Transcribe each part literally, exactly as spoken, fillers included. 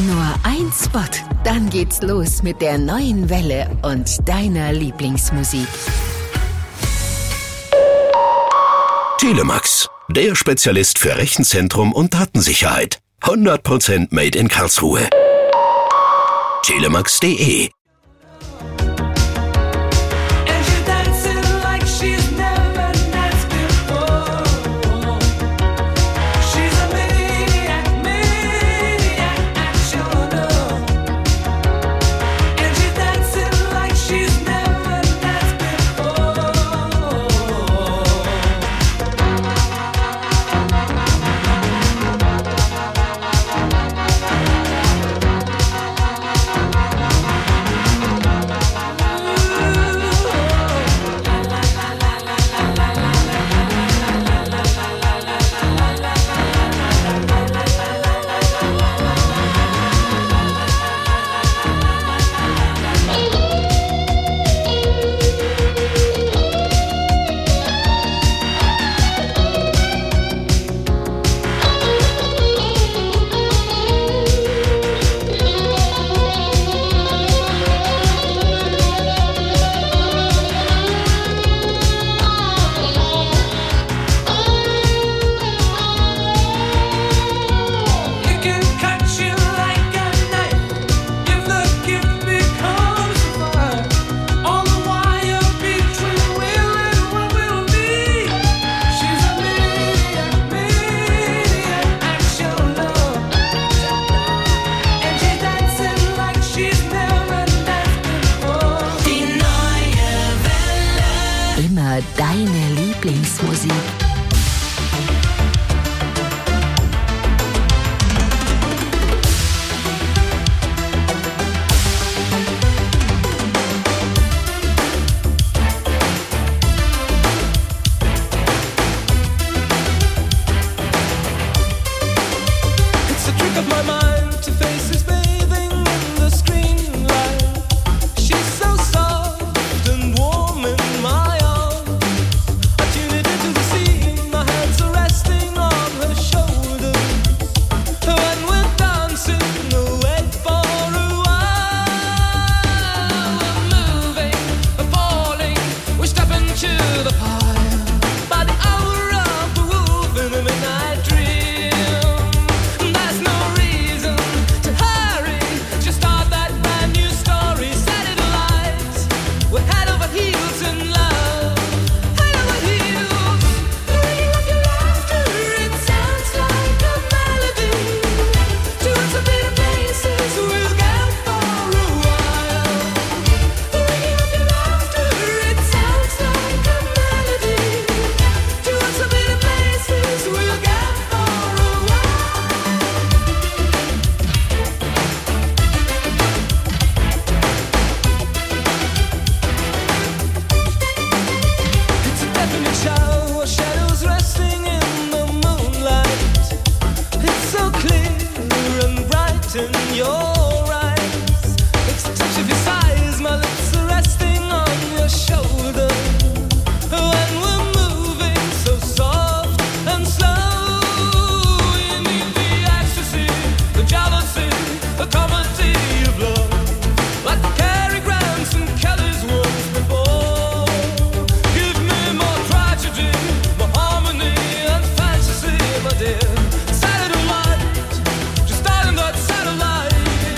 Nur ein Spot, dann geht's los mit der neuen Welle und deiner Lieblingsmusik. Telemax, der Spezialist für Rechenzentrum und Datensicherheit. hundert Prozent made in Karlsruhe. telemax punkt de Deine Lieblingsmusik. Satellite, just starting that satellite.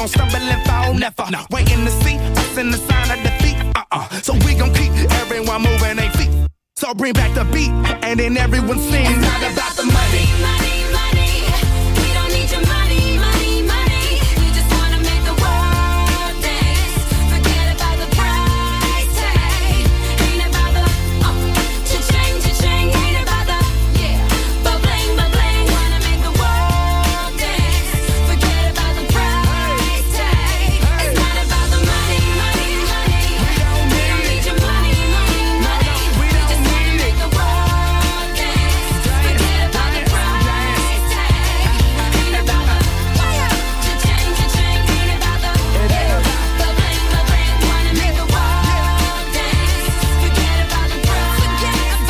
gon' stumble and fall, never. No. Waiting to see us in the sign of defeat. Uh-uh. So we gon' keep everyone moving their feet. So bring back the beat, and then everyone sings. It's not about the money, money, money. We don't need your money, money, money. We just wanna make the world dance. Forget about the price tag. Ain't about the uh, cha-ching, cha-ching. Ain't about the yeah, but bling, but bling. Wanna make the world dance. Forget about the price tag. It's not about the money, money, money. We don't need your money, money, money. We just wanna make the world dance. Forget about the price tag. Ain't about the cha-ching, cha-ching. Ain't about the yeah, but bling, but bling. Wanna make the world dance. Forget about the price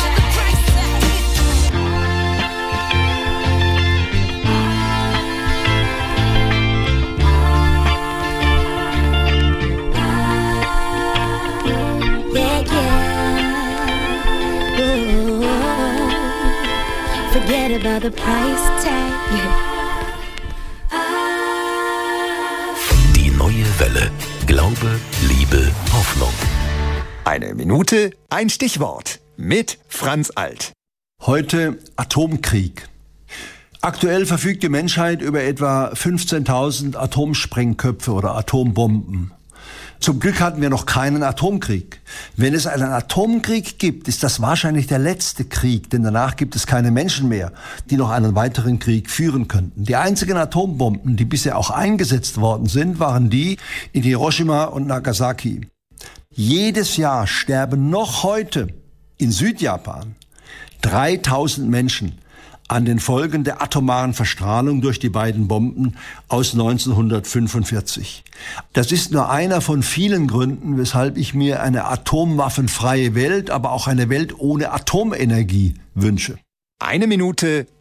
Yeah, yeah. Ooh. Forget about the price tag. Die neue Welle. Glaube, Liebe, Hoffnung. Eine Minute, ein Stichwort mit Franz Alt. Heute Atomkrieg. Aktuell verfügt die Menschheit über etwa fünfzehntausend Atomsprengköpfe oder Atombomben. Zum Glück hatten wir noch keinen Atomkrieg. Wenn es einen Atomkrieg gibt, ist das wahrscheinlich der letzte Krieg, denn danach gibt es keine Menschen mehr, die noch einen weiteren Krieg führen könnten. Die einzigen Atombomben, die bisher auch eingesetzt worden sind, waren die in Hiroshima und Nagasaki. Jedes Jahr sterben noch heute in Südjapan dreitausend Menschen an den Folgen der atomaren Verstrahlung durch die beiden Bomben aus neunzehnhundertfünfundvierzig. Das ist nur einer von vielen Gründen, weshalb ich mir eine atomwaffenfreie Welt, aber auch eine Welt ohne Atomenergie wünsche. Eine Minute,